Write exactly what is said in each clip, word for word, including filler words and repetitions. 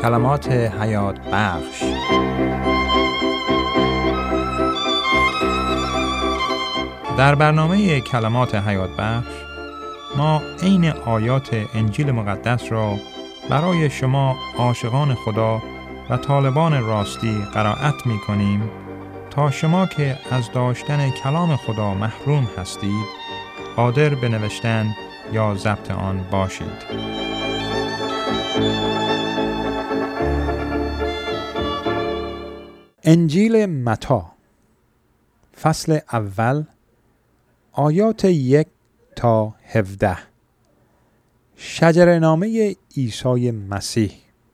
کلمات حیات بخش. در برنامه کلمات حیات بخش ما عین آیات انجیل مقدس را برای شما عاشقان خدا و طالبان راستی قرائت می کنیم تا شما که از داشتن کلام خدا محروم هستید قادر به نوشتن یا ضبط آن باشید. انجیل متی فصل اول آیات یک تا هفده. شجره‌نامه عیسی مسیح.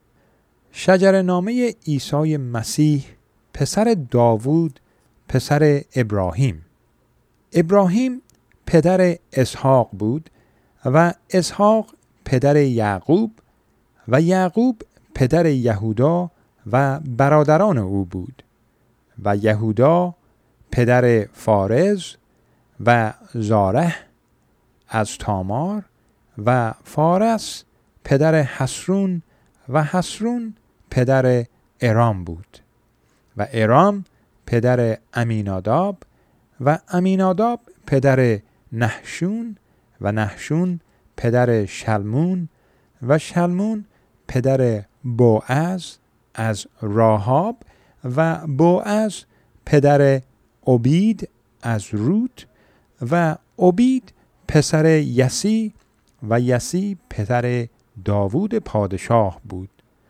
شجره‌نامه عیسی مسیح پسر داوود پسر ابراهیم. ابراهیم پدر اسحاق بود و اسحاق پدر یعقوب و یعقوب پدر یهودا و برادران او بود و یهودا پدر فارز و زارح از تامار و فارس پدر حسرون و حسرون پدر ارام بود و ارام پدر امیناداب و امیناداب پدر نحشون و نحشون پدر شلمون و شلمون پدر بوعز از راهاب و بوعز پدر عبید از روت و عبید پسر یسی و یسی پدر داوود پادشاه بود.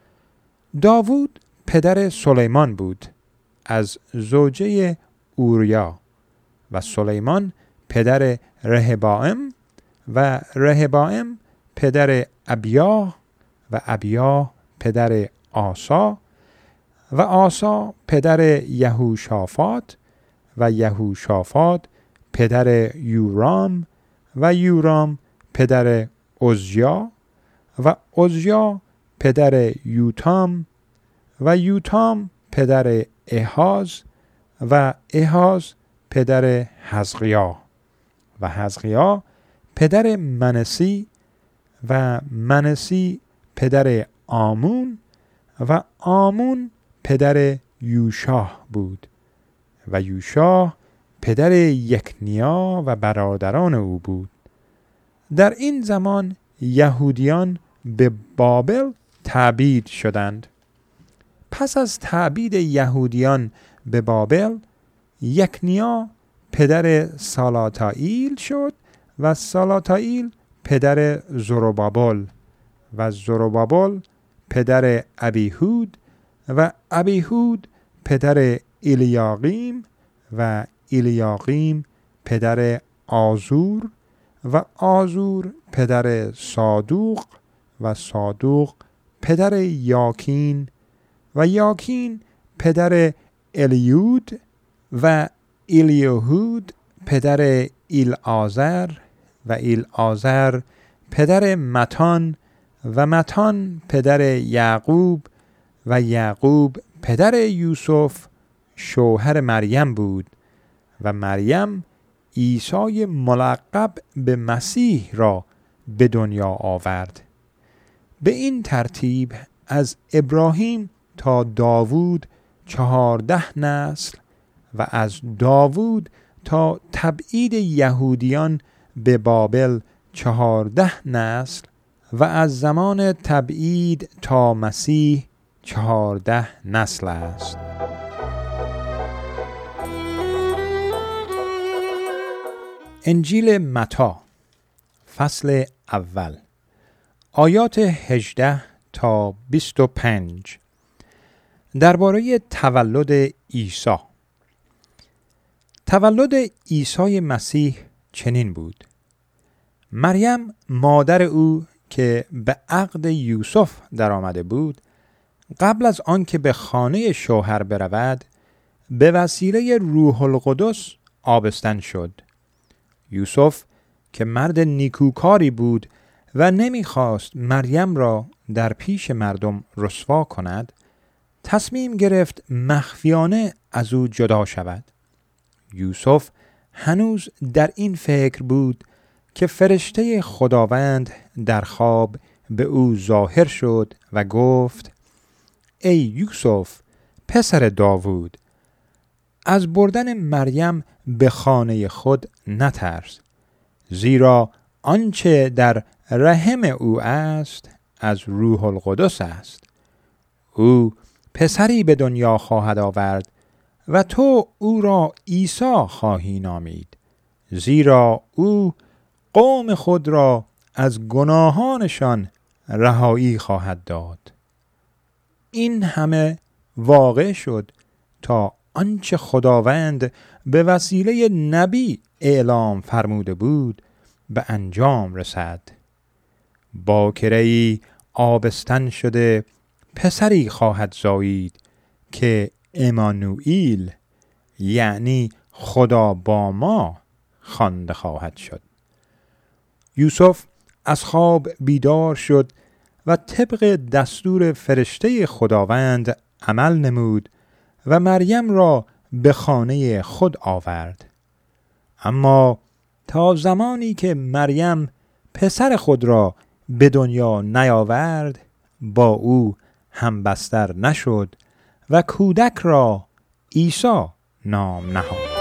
داوود پدر سلیمان بود از زوجه اوریا و سلیمان پدر رهبائم و رهبائم پدر ابیا و ابیا پدر آسا و آسا پدر یهوشافاط و یهوشافاط پدر یورام و یورام پدر عزیا و عزیا پدر یوتام و یوتام پدر احاز و احاز پدر حزقیا و حزقیا پدر منسی و منسی پدر آمون و آمون پدر یوشاه بود و یوشاه پدر یکنیا و برادران او بود. در این زمان یهودیان به بابل تعبید شدند. پس از تعبید یهودیان به بابل یکنیا پدر سالاتائیل شد و سالاتائیل پدر زروبابل و زروبابل پدر ابیهود و ابیهود پدر الیاقیم و الیاقیم پدر آزور و آزور پدر صادوق و صادوق پدر یاکین و یاکین پدر الیود و الیهود پدر ایلعازر و ایلعازر پدر متان و متان پدر یعقوب و یعقوب پدر یوسف شوهر مریم بود و مریم عیسی ملقب به مسیح را به دنیا آورد. به این ترتیب از ابراهیم تا داوود چهارده نسل و از داوود تا تبعید یهودیان به بابل چهارده نسل و از زمان تبعید تا مسیح چهارده نسل است. انجیل متی فصل اول آیات هجده تا بیست و پنج. درباره تولد عیسی. تولد عیسی مسیح چنین بود: مریم مادر او که به عقد یوسف در آمده بود قبل از آن که به خانه شوهر برود به وسیله روح القدس آبستن شد. یوسف که مرد نیکوکاری بود و نمیخواست مریم را در پیش مردم رسوا کند تصمیم گرفت مخفیانه از او جدا شود. یوسف هنوز در این فکر بود که فرشته خداوند در خواب به او ظاهر شد و گفت: ای یوسف پسر داوود، از بردن مریم به خانه خود نترس، زیرا آنچه در رحم او است از روح القدس است. او پسری به دنیا خواهد آورد و تو او را عیسی خواهی نامید، زیرا او قوم خود را از گناهانشان رهایی خواهد داد. این همه واقع شد تا آنچه خداوند به وسیله نبی اعلام فرموده بود به انجام رسد. باکره‌ای آبستن شده پسری خواهد زایید که امانوئیل، یعنی خدا با ما، خوانده خواهد شد. یوسف از خواب بیدار شد و طبق دستور فرشته خداوند عمل نمود و مریم را به خانه خود آورد. اما تا زمانی که مریم پسر خود را به دنیا نیاورد با او همبستر نشد و کودک را عیسی نام نهاد.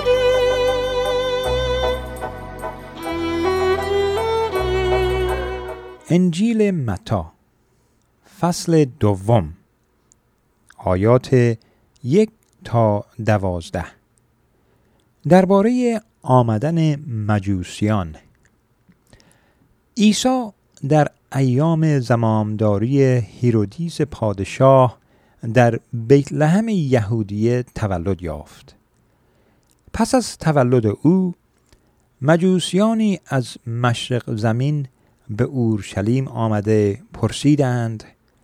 انجیل متی فصل دوم آیات یک تا دوازده. درباره آمدن مجوسیان. عیسی در ایام زمامداری هیرودیس پادشاه در بیت لحم یهودیه تولد یافت. پس از تولد او مجوسیانی از مشرق زمین به اورشلیم آمده پرسیدند: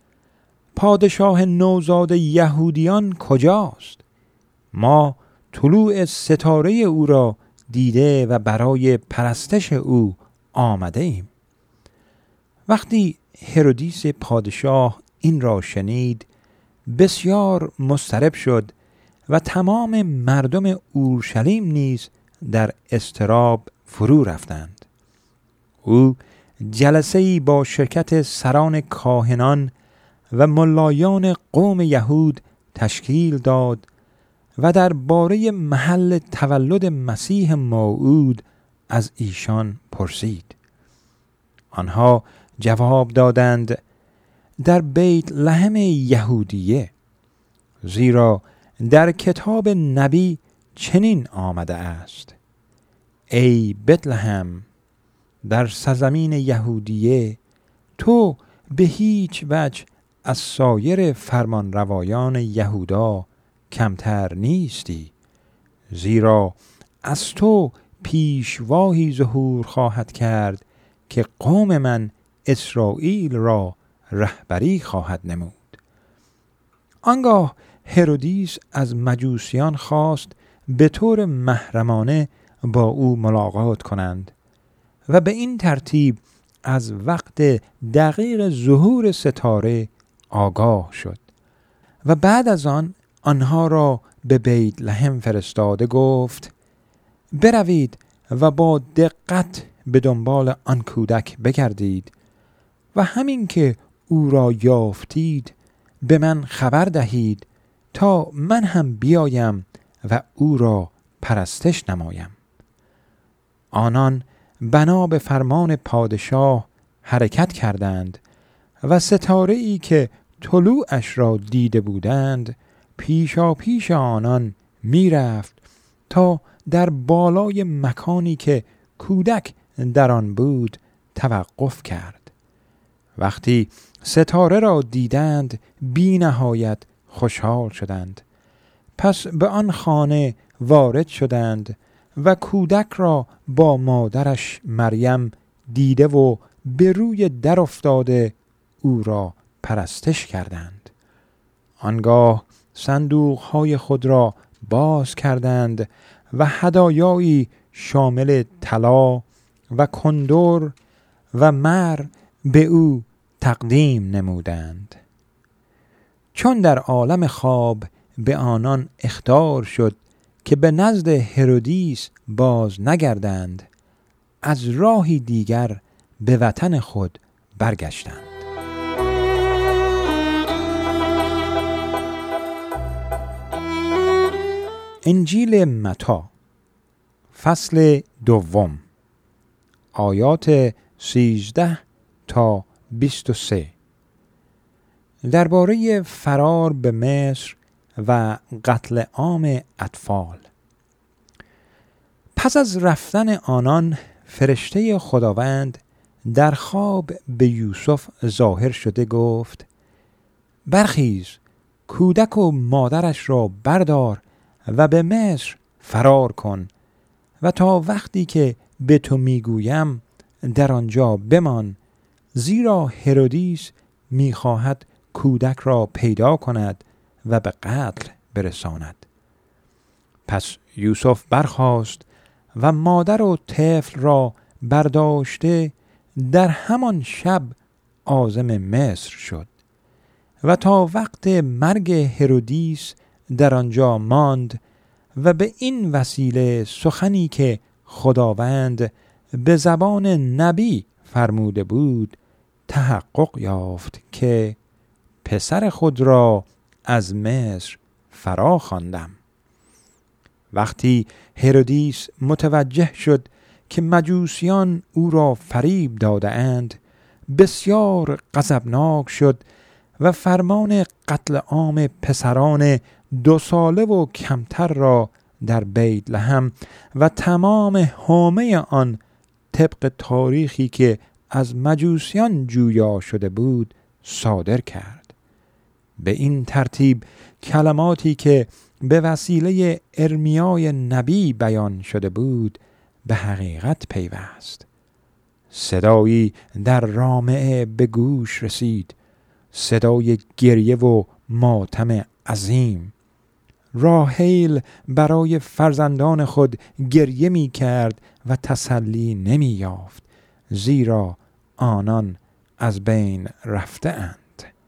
پادشاه نوزاد یهودیان کجاست؟ ما طلوع ستاره او را دیده و برای پرستش او آمده ایم. وقتی هرودیس پادشاه این را شنید بسیار مضطرب شد و تمام مردم اورشلیم نیز در اضطراب فرو رفتند. او جلسه‌ای با شرکت سران کاهنان و ملایان قوم یهود تشکیل داد و درباره محل تولد مسیح موعود از ایشان پرسید. آنها جواب دادند: در بیت لحم یهودیه، زیرا در کتاب نبی چنین آمده است: ای بیت لحم در سرزمین یهودیه، تو به هیچ وجه از سایر فرمانروایان یهودا کمتر نیستی، زیرا از تو پیشوایی ظهور خواهد کرد که قوم من اسرائیل را رهبری خواهد نمود. آنگاه هرودیس از مجوسیان خواست به طور محرمانه با او ملاقات کنند و به این ترتیب از وقت دقیق ظهور ستاره آگاه شد و بعد از آن آنها را به بیت لحم فرستاده گفت: بروید و با دقت به دنبال آن کودک بگردید و همین که او را یافتید به من خبر دهید تا من هم بیایم و او را پرستش نمایم. آنان بنا به فرمان پادشاه حرکت کردند و ستاره‌ای که طلوعش را دیده بودند پیشا پیش آنان می رفت تا در بالای مکانی که کودک در آن بود توقف کرد. وقتی ستاره را دیدند بی نهایت خوشحال شدند. پس به آن خانه وارد شدند و کودک را با مادرش مریم دیده و به روی در افتاده او را پرستش کردند. آنگاه صندوق های خود را باز کردند و هدایایی شامل طلا و کندر و مر به او تقدیم نمودند. چون در عالم خواب به آنان اخطار شد که به نزد هرودیس باز نگردند، از راهی دیگر به وطن خود برگشتند. انجیل متی فصل دوم آیات سیزده تا بیست و سه درباره فرار به مصر و قتل عام اطفال. پس از رفتن آنان فرشته خداوند در خواب به یوسف ظاهر شده گفت: برخیز، کودک و مادرش را بردار و به مصر فرار کن و تا وقتی که به تو میگویم در آنجا بمان، زیرا هرودیس میخواهد کودک را پیدا کند و به قتل برساند. پس یوسف برخاست و مادر و طفل را برداشته در همان شب عازم مصر شد و تا وقت مرگ هرودیس در آنجا ماند و به این وسیله سخنی که خداوند به زبان نبی فرموده بود تحقق یافت که پسر خود را از مصر فرا خواندم. وقتی هرودیس متوجه شد که مجوسیان او را فریب داده اند، بسیار غضبناک شد و فرمان قتل عام پسران دو ساله و کمتر را در بیت لحم و تمام حومه آن طبق تاریخی که از مجوسیان جویا شده بود صادر کرد. به این ترتیب کلماتی که به وسیله ارمیای نبی بیان شده بود به حقیقت پیوست. صدایی در رامعه به گوش رسید، صدای گریه و ماتم عظیم. راحیل برای فرزندان خود گریه می کرد و تسلی نمی یافت، زیرا آنان از بین رفته اند.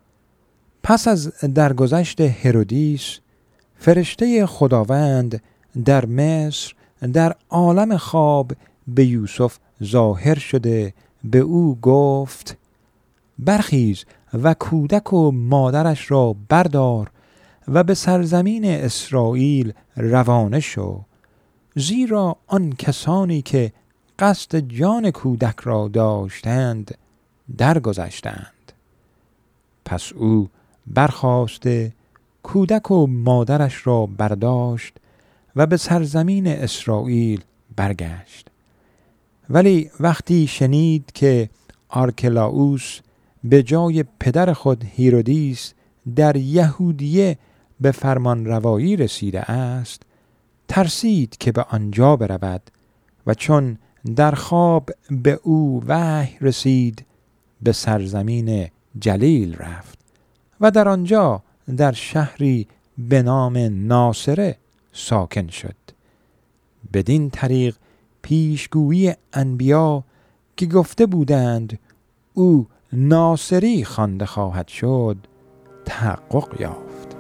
پس از درگذشت هرودیس، فرشته خداوند در مصر در عالم خواب به یوسف ظاهر شده به او گفت: برخیز و کودک و مادرش را بردار و به سرزمین اسرائیل روانه شو، زیرا آن کسانی که قصد جان کودک را داشتند درگذشتند. پس او برخاسته کودک و مادرش را برداشت و به سرزمین اسرائیل برگشت. ولی وقتی شنید که آرکلاوس به جای پدر خود هیرودیس در یهودیه به فرمان روایی رسیده است، ترسید که به آنجا برود و چون در خواب به او وحی رسید به سرزمین جلیل رفت و در آنجا در شهری به نام ناصره ساکن شد. بدین طریق پیشگویی انبیا که گفته بودند او ناصری خوانده خواهد شد تحقق یافت.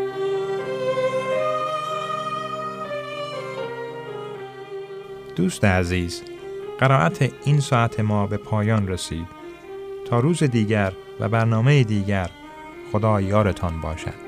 دوست عزیز، قرائت این ساعت ما به پایان رسید. تا روز دیگر و برنامه دیگر، خدا یارتان باشد.